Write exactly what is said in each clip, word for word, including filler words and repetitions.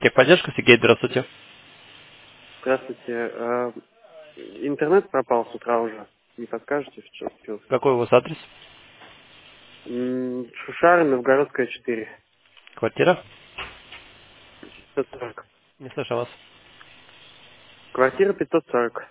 Техподдержка, Сергей, здравствуйте. Здравствуйте. А, Интернет пропал с утра уже. Не подскажете, в чем случилось? Какой у вас адрес? М, Шушары, Новгородская, четыре. Квартира? пятьсот сорок. Не слышу вас. Квартира пятьсот сорок.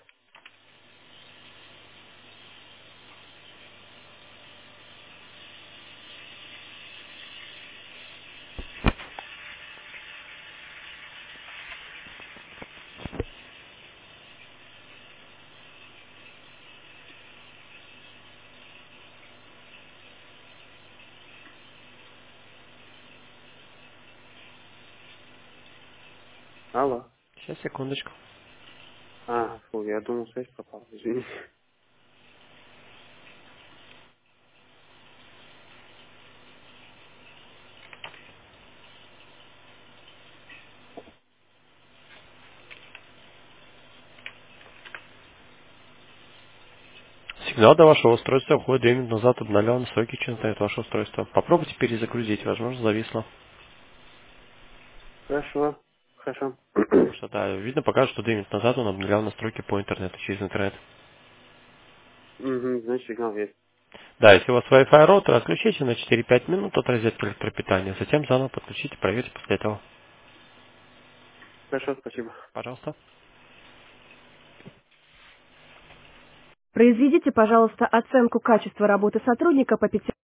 Алло. Сейчас, секундочку. А, фу, я думал, связь пропала. Извините. Сигнал до вашего устройства уходит две минуты назад, обновлен настройки интернет ваше устройство. Попробуйте перезагрузить, возможно, зависло. Хорошо. Хорошо. Потому что, да, видно, покажет, что две минуты назад он обновлял настройки по интернету через интернет. Угу, значит, сигнал есть. Да, если у вас Wi-Fi роутер, отключите на четыре-пять минут от розетки электропитания, затем заново подключите, проверьте после этого. Хорошо, спасибо. Пожалуйста. Произведите, пожалуйста, оценку качества работы сотрудника по пяти